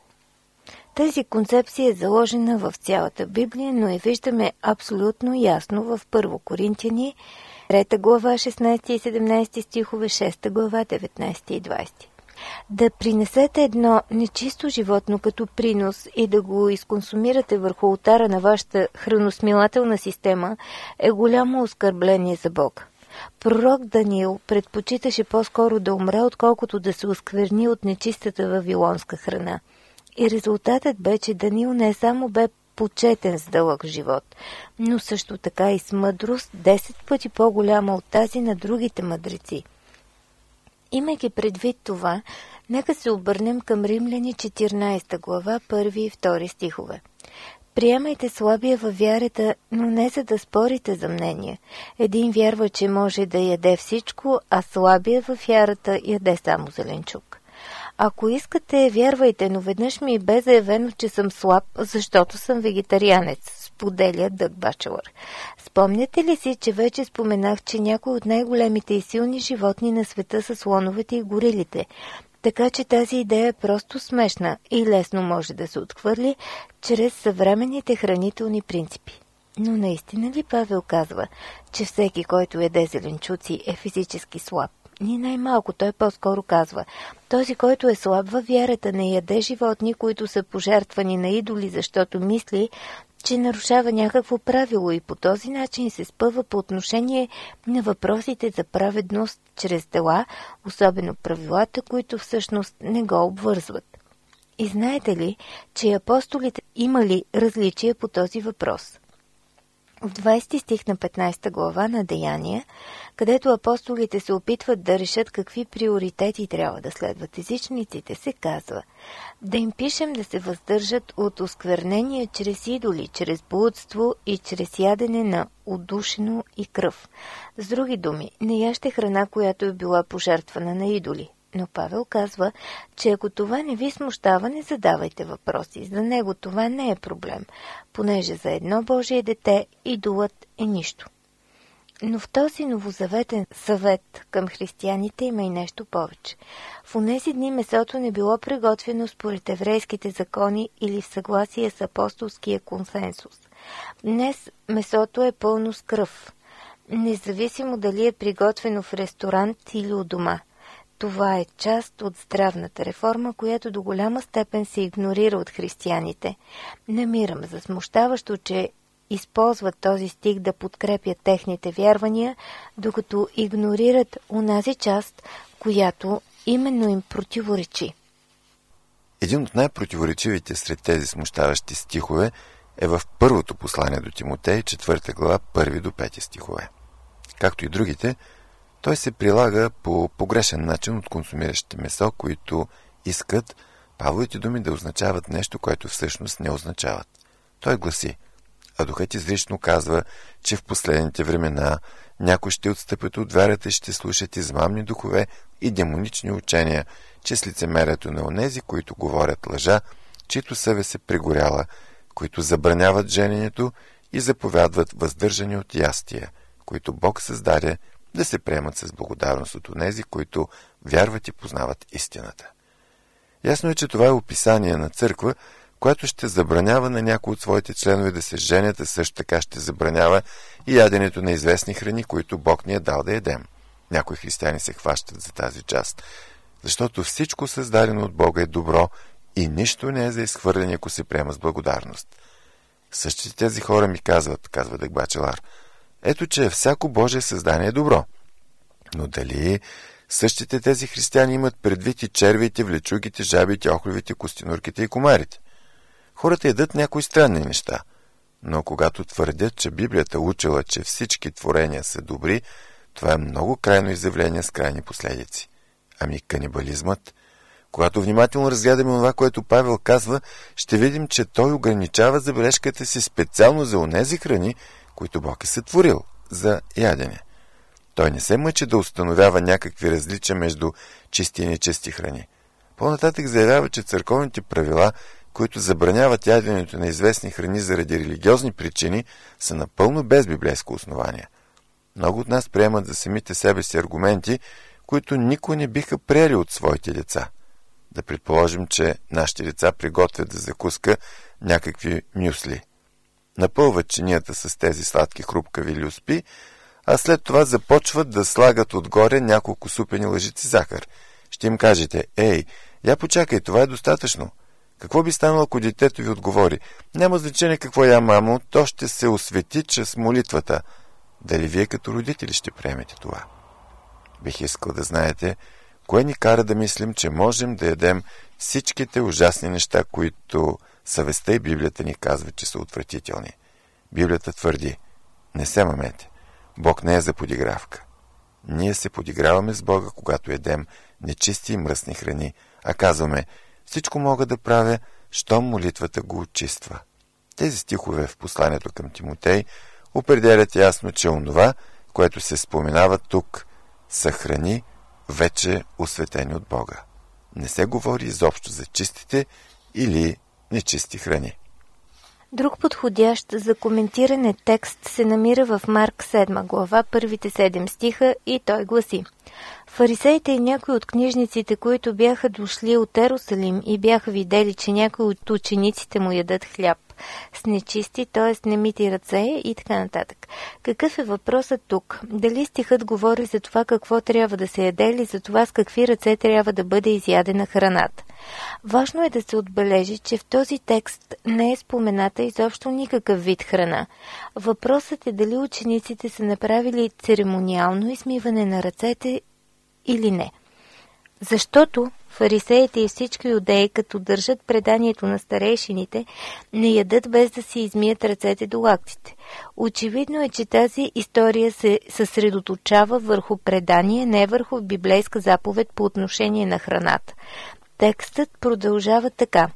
Тази концепция е заложена в цялата Библия, но я виждаме абсолютно ясно в 1 Коринтияни, 3 глава, 16 и 17 стихове, 6 глава, 19 и 20. Да принесете едно нечисто животно като принос и да го изконсумирате върху олтара на вашата храносмилателна система е голямо оскърбление за Бог. Пророк Даниил предпочиташе по-скоро да умре, отколкото да се оскверни от нечистата вавилонска храна. И резултатът бе, че Даниил не само бе почетен с дълъг живот, но също така и с мъдрост 10 пъти по-голяма от тази на другите мъдреци. Имайки предвид това, нека се обърнем към Римляни 14 глава, 1 и 2 стихове. Приемайте слабия във вярата, но не за да спорите за мнение. Един вярва, че може да яде всичко, а слабия във вярата яде само зеленчук. Ако искате, вярвайте, но веднъж ми бе заявено, че съм слаб, защото съм вегетарианец, споделя Дъг Бачелър. Спомняте ли си, че вече споменах, че някои от най-големите и силни животни на света са слоновете и горилите, така че тази идея е просто смешна и лесно може да се отхвърли чрез съвременните хранителни принципи. Но наистина ли Павел казва, че всеки, който яде зеленчуци, е физически слаб? Ни най-малко, той по-скоро казва, този, който е слаб във вярата, не яде животни, които са пожертвани на идоли, защото мисли, че нарушава някакво правило и по този начин се спъва по отношение на въпросите за праведност чрез дела, особено правилата, които всъщност не го обвързват. И знаете ли, че апостолите имали различия по този въпрос? В 20 стих на 15 глава на Деяния, където апостолите се опитват да решат какви приоритети трябва да следват езичниците, се казва да им пишем да се въздържат от осквернение чрез идоли, чрез блудство и чрез ядене на удушено и кръв. С други думи, не яжте храна, която е била пожертвана на идоли. Но Павел казва, че ако това не ви смущава, не задавайте въпроси. За него това не е проблем, понеже за едно Божие дете идолът е нищо. Но в този новозаветен съвет към християните има и нещо повече. В онези дни месото не било приготвено според еврейските закони или в съгласие с апостолския консенсус. Днес месото е пълно с кръв, независимо дали е приготвено в ресторант или у дома. Това е част от здравната реформа, която до голяма степен се игнорира от християните. Намирам за смущаващо, че използват този стих да подкрепят техните вярвания, докато игнорират онази част, която именно им противоречи. Един от най-противоречивите сред тези смущаващи стихове е в първото послание до Тимотей, 4 глава, 1 до 5 стихове. Както и другите, той се прилага по погрешен начин от консумиращите месо, които искат Павловите думи да означават нещо, което всъщност не означават. Той гласи: а духът изрично казва, че в последните времена някои ще отстъпят от вярата и ще слушат измамни духове и демонични учения, че с лицемерието на онези, които говорят лъжа, чието съвест е прегоряла, които забраняват жененето и заповядват въздържане от ястия, които Бог създаде да се приемат с благодарност от онези, които вярват и познават истината. Ясно е, че това е описание на църква, която ще забранява на някои от своите членове да се женят, а също така ще забранява и яденето на известни храни, които Бог ни е дал да ядем. Някои християни се хващат за тази част, защото всичко създадено от Бога е добро и нищо не е за изхвърляне, ако се приема с благодарност. Същите тези хора ми казват, казва Дъг Бачелър, ето, че всяко Божие създание е добро. Но дали същите тези християни имат предвид и червите, влечугите, жабите, охлювите, костенурките и комарите? Хората ядат някои странни неща, но когато твърдят, че Библията учила, че всички творения са добри, това е много крайно изявление с крайни последици. Ами канибализмът? Когато внимателно разгледаме това, което Павел казва, ще видим, че той ограничава забележката си специално за онези храни, които Бог е сътворил за ядене. Той не се мъчи да установява някакви различия между чисти и нечисти храни. По-нататък заявява, че църковните правила, които забраняват яденето на известни храни заради религиозни причини, са напълно без библейско основание. Много от нас приемат за самите себе си аргументи, които никой не биха приели от своите деца. Да предположим, че нашите деца приготвят за закуска някакви мюсли. Напълват чинията с тези сладки хрупкави люспи, а след това започват да слагат отгоре няколко супени лъжици захар. Ще им кажете: ей, я почакай, това е достатъчно. Какво би станало, ако детето ви отговори: няма значение какво я, мамо, то ще се освети чрез молитвата. Дали вие като родители ще приемете това? Бих искал да знаете, кое ни кара да мислим, че можем да ядем всичките ужасни неща, които съвестта и Библията ни казват, че са отвратителни. Библията твърди: не се мамете, Бог не е за подигравка. Ние се подиграваме с Бога, когато ядем нечисти и мръсни храни, а казваме: всичко мога да правя, щом молитвата го очиства. Тези стихове в посланието към Тимотей определят ясно, че онова, което се споменава тук, са храни, вече осветени от Бога. Не се говори изобщо за чистите или нечисти храни. Друг подходящ за коментиране текст се намира в Марк 7 глава, първите 7 стиха, и той гласи: Фарисеите и някои от книжниците, които бяха дошли от Ерусалим и бяха видели, че някои от учениците му ядат хляб с нечисти, т.е. немити ръце и така нататък. Какъв е въпросът тук? Дали стихът говори за това какво трябва да се яде или за това с какви ръце трябва да бъде изядена храната? Важно е да се отбележи, че в този текст не е спомената изобщо никакъв вид храна. Въпросът е дали учениците са направили церемониално измиване на ръцете или не. Защото фарисеите и всички юдеи, като държат преданието на старейшините, не ядат без да си измият ръцете до лактите. Очевидно е, че тази история се съсредоточава върху предание, не върху библейска заповед по отношение на храната. Текстът продължава така: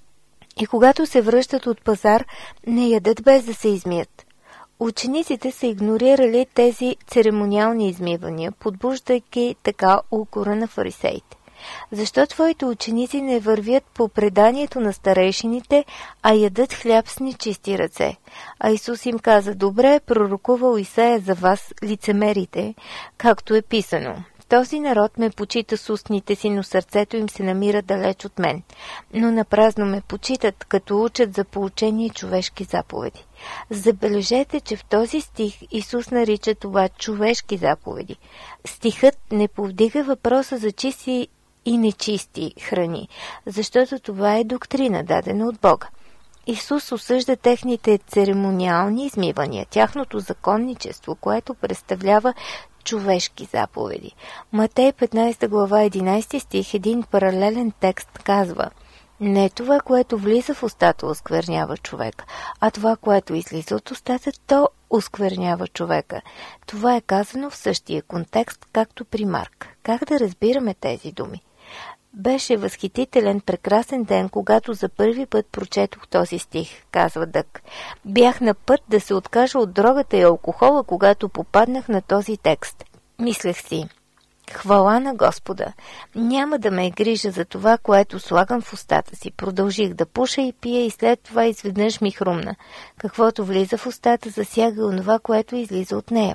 и когато се връщат от пазар, не ядат без да се измият. Учениците са игнорирали тези церемониални измивания, подбуждайки така укора на фарисеите. Защо твоите ученици не вървят по преданието на старейшините, а ядат хляб с нечисти ръце? А Исус им каза: добре е пророкувал Исаия за вас, лицемерите, както е писано: този народ ме почита с устните си, но сърцето им се намира далеч от мен. Но напразно ме почитат, като учат за поучение и човешки заповеди. Забележете, че в този стих Исус нарича това човешки заповеди. Стихът не повдига въпроса за чисти и нечисти храни, защото това е доктрина, дадена от Бога. Исус осъжда техните церемониални измивания, тяхното законничество, което представлява човешки заповеди. Матей 15 глава 11 стих, един паралелен текст казва: не това, което влиза в устата, осквернява човека, а това, което излиза от устата, то осквернява човека. Това е казано в същия контекст, както при Марк. Как да разбираме тези думи? Беше възхитителен, прекрасен ден, когато за първи път прочетох този стих, казва Дък. Бях на път да се откажа от дрогата и алкохола, когато попаднах на този текст. Мислех си: хвала на Господа! Няма да ме е грижа за това, което слагам в устата си. Продължих да пуша и пия и след това изведнъж ми хрумна. Каквото влиза в устата, засяга онова, което излиза от нея.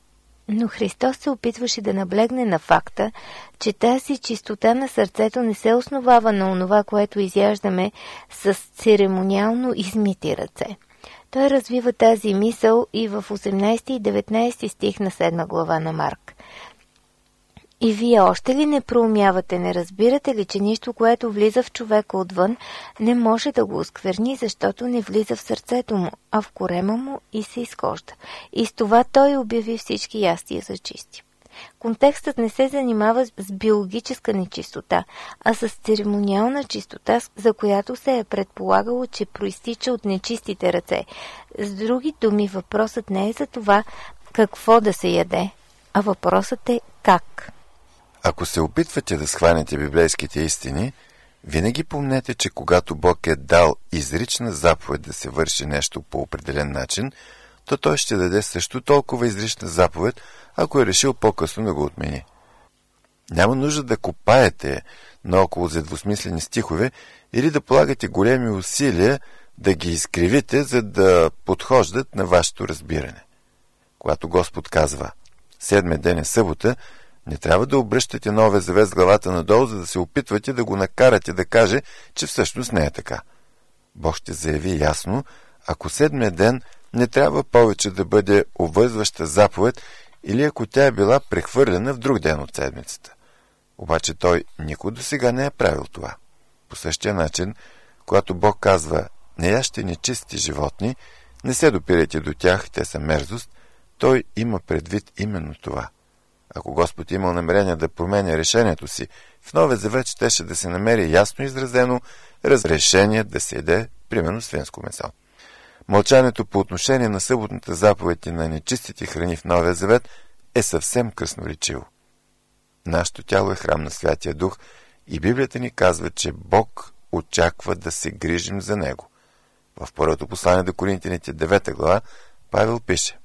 Но Христос се опитваше да наблегне на факта, че тази чистота на сърцето не се основава на онова, което изяждаме с церемониално измити ръце. Той развива тази мисъл и в 18 и 19 стих на 7 глава на Марк. И вие още ли не проумявате, не разбирате ли, че нищо, което влиза в човека отвън, не може да го оскверни, защото не влиза в сърцето му, а в корема му и се изхожда. И с това той обяви всички ястия за чисти. Контекстът не се занимава с биологическа нечистота, а с церемониална чистота, за която се е предполагало, че проистича от нечистите ръце. С други думи, въпросът не е за това какво да се яде, а въпросът е как. Ако се опитвате да схванете библейските истини, винаги помнете, че когато Бог е дал изрична заповед да се върши нещо по определен начин, то Той ще даде също толкова изрична заповед, ако е решил по-късно да го отмени. Няма нужда да копаете наоколо за двусмислени стихове или да полагате големи усилия да ги изкривите, за да подхождат на вашето разбиране. Когато Господ казва седмият ден е събота, не трябва да обръщате Новия завет с главата надолу, за да се опитвате да го накарате да каже, че всъщност не е така. Бог ще заяви ясно, ако седмият ден не трябва повече да бъде обвързваща заповед или ако тя е била прехвърлена в друг ден от седмицата. Обаче той никога досега не е правил това. По същия начин, когато Бог казва не яжте нечисти животни, не се допирайте до тях, те са мерзост, той има предвид именно това. Ако Господ имал намерение да променя решението си, в Новия завет щеше да се намери ясно изразено разрешение да се яде, примерно, свинско месо. Мълчанието по отношение на съботната заповед и на нечистите храни в Новия завет е съвсем красноречиво. Нашето тяло е храм на Святия Дух и Библията ни казва, че Бог очаква да се грижим за него. В първото послание до Коринтяните 9 глава Павел пише: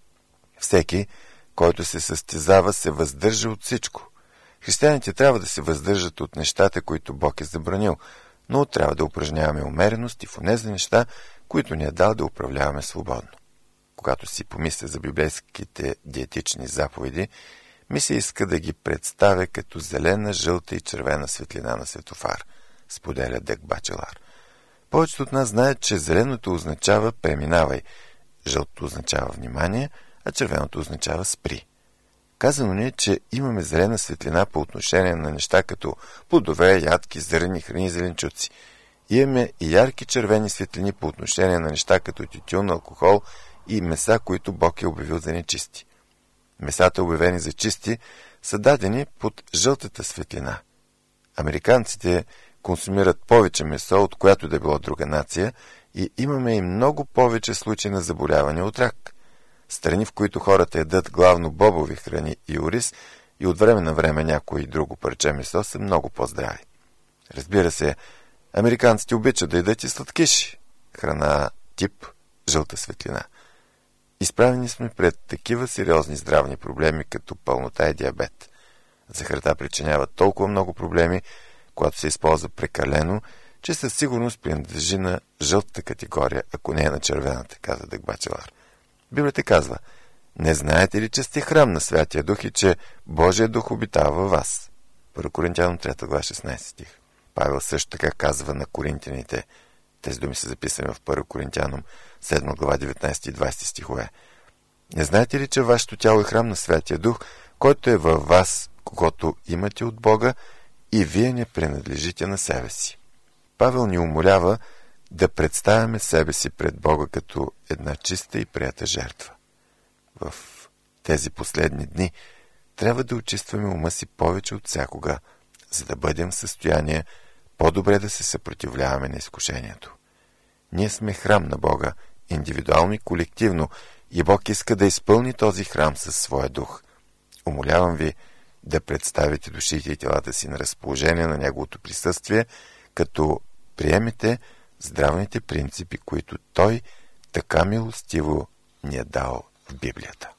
всеки, който се състезава, се въздържа от всичко. Християните трябва да се въздържат от нещата, които Бог е забранил, но трябва да упражняваме умереност и в онези неща, които ни е дал да управляваме свободно. Когато си помисля за библейските диетични заповеди, ми се иска да ги представя като зелена, жълта и червена светлина на светофар, споделя Дъг Бачелар. Повечето от нас знаят, че зеленото означава преминавай, жълтото означава внимание, а червеното означава спри. Казано ни е, че имаме зелена светлина по отношение на неща като плодове, ядки, зърни, храни, зеленчуци. Имаме и ярки червени светлини по отношение на неща като тютюн, алкохол и меса, които Бог е обявил за нечисти. Месата, обявени за чисти, са дадени под жълтата светлина. Американците консумират повече месо, от която да било друга нация, и имаме и много повече случаи на заболяване от рак. Страни, в които хората ядат главно бобови храни и ориз и от време на време някое и друго парче месо, са много по-здрави. Разбира се, американците обичат да ядат и сладкиши, храна тип жълта светлина. Изправени сме пред такива сериозни здравни проблеми, като пълнота и диабет. Захарта причинява толкова много проблеми, когато се използва прекалено, че със сигурност принадлежи на жълтата категория, ако не е на червената, каза Дъг Бачелар. Библията казва: не знаете ли, че сте храм на Святия Дух и че Божия Дух обитава във вас? 1 Коринтяном 3 глава 16 стих. Павел също така казва на коринтяните, тези думи са записани в 1 Коринтяном 7 глава 19 и 20 стихове: не знаете ли, че вашето тяло е храм на Святия Дух, който е във вас, когото имате от Бога, и вие не принадлежите на себе си? Павел ни умолява да представяме себе си пред Бога като една чиста и приета жертва. В тези последни дни трябва да очистваме ума си повече от всякога, за да бъдем в състояние по-добре да се съпротивляваме на изкушението. Ние сме храм на Бога, индивидуално и колективно, и Бог иска да изпълни този храм със своя дух. Умолявам ви да представите душите и телата си на разположение на Неговото присъствие, като приемете здравните принципи, които Той така милостиво ни е дал в Библията.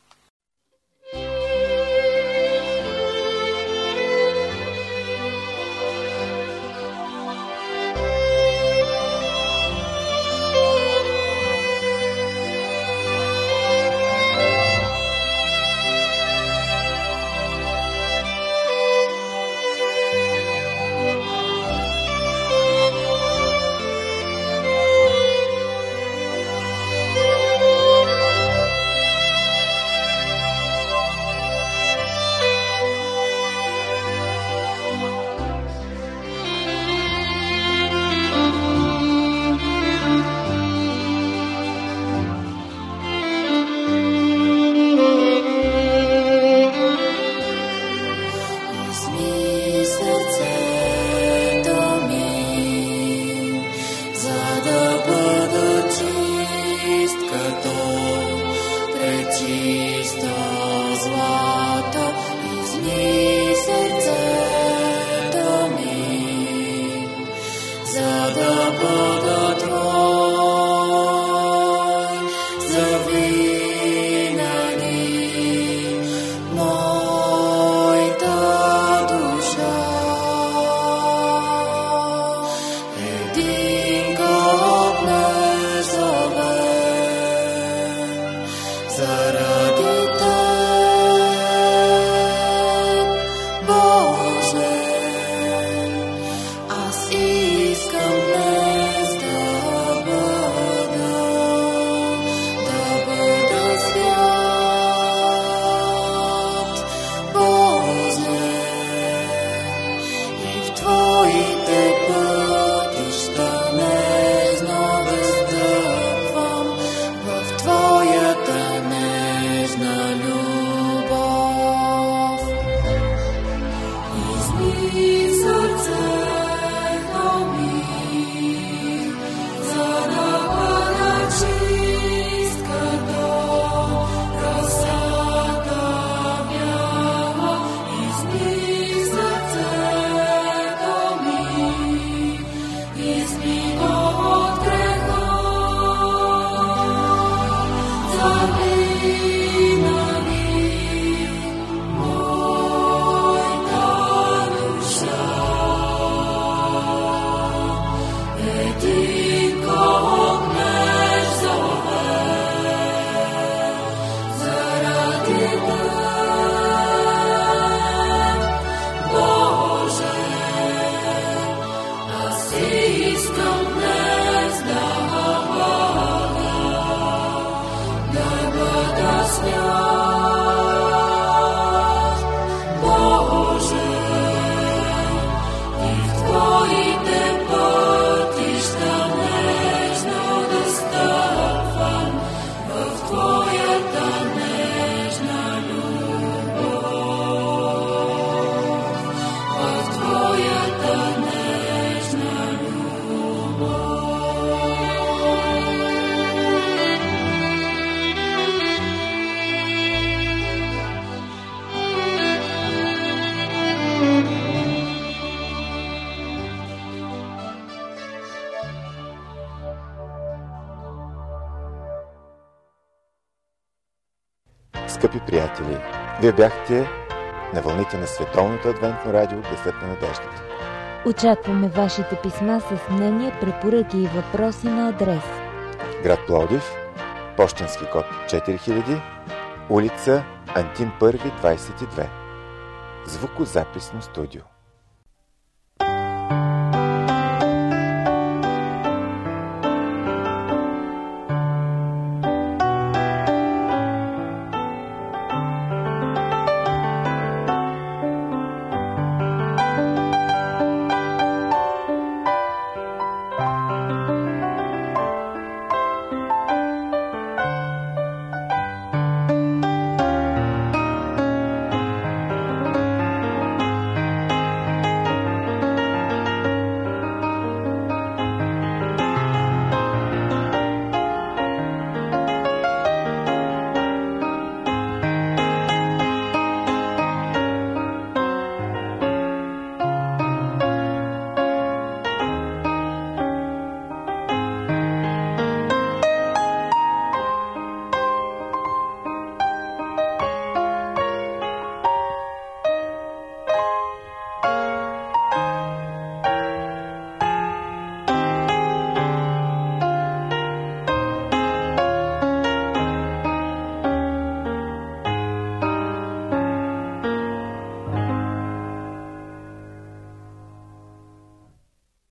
Скъпи приятели, вие бяхте на вълните на Световното адвентно радио Гласът на надеждата. Очакваме вашите писма с мнения, препоръки и въпроси на адрес: град Пловдив, пощенски код 4000, улица Антим 1, 22. Звукозаписно студио.